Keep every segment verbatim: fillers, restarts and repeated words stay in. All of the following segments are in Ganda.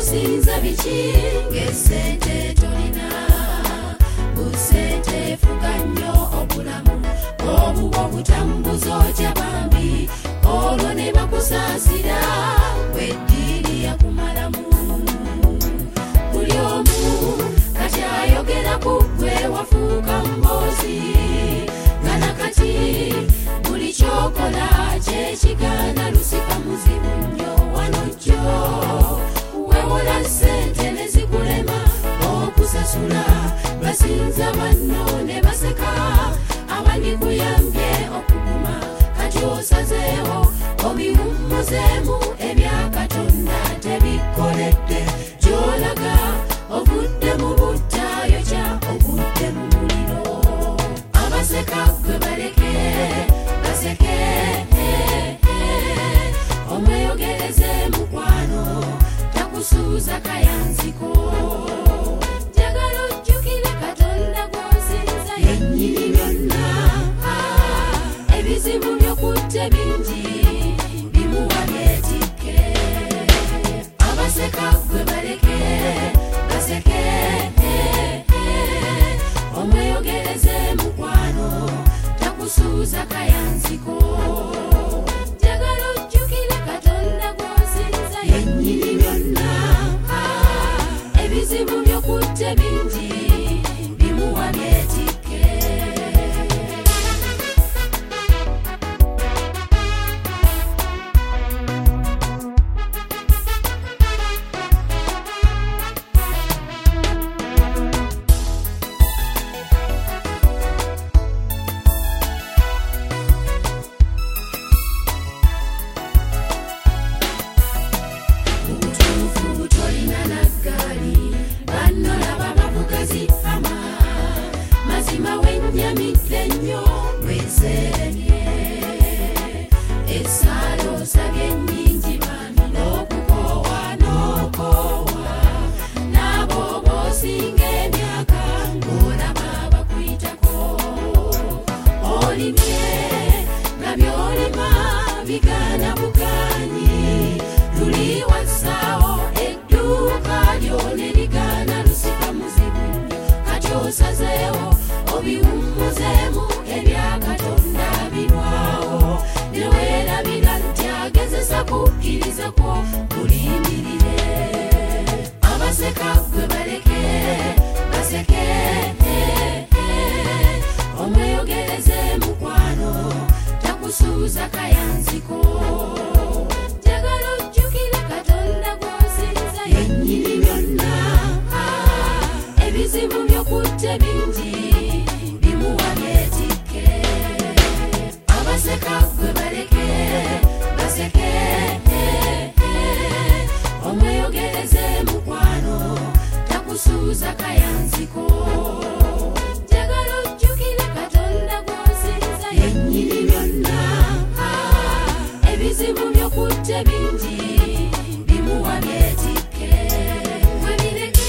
osinza biki ng'essente tolina busente fuga nnyo obulamu obuwo butambuza otya bambi olwo ne bakusaasira weddiiri yakumalamu buli omu kati ayogera ku ggwe wafuuka mboozi nga nakati buli kyokola kyekigaana lusika muzibu nnyo wano jjo wewola ssente ne zikulema okusasula basinza banno ne baseka abandikuyambye okuguma kati osazeewo obiwummuzeemu ebya Katonda tebikoledde gy'olaga ovudde mu buttaayo kya ovudde mu muliro abaseka gwe baleke baseke omweyogereze mukwano takusuuza kayanziko njagala ojjukire Katonda gw'osinza yennyini byonna ebizibu byokutte bingi bimuwa byetikke abaseka gwe baleke baseke omweyogereze mukwano takusuuza kayanziko njagala ojjukire Katonda gw'osinza yennyini byonna ebizibu byokutte bingi bimuwa byetikke bigana buganyi luli wasaawo edduuka lyone ligana lusika muzibu nnyo kati osazeewo obiwummuzeemu ebya Katonda birwawo ne weerabira nti agezesa kukkiriza kwo kulindirire abaseka gwe baleke baseke omweyogereze mukwano takusuuza kayanziko njagala ojjukire Katonda gw'osinza yennyini byonna ebizibu byokutte bingi bimuwa byetikke abaseka gwe baleke baseke omweyogereze mukwano takusuuza kayanziko njagala ojjukire Katonda gw'osinza yennyini byonna ebizibu byokutte bingi bimuwa byetikke webireke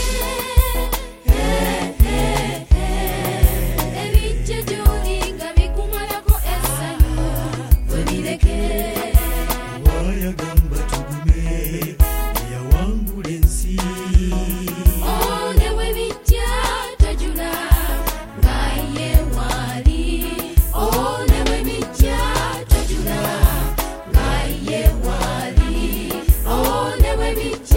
ebijje gy'oli nga bikumalako essanyu webireke wayagamba tugume eyawangula ensi ne webijja tojula nga ye waali ne webijja tojula nga ye waali ne webijja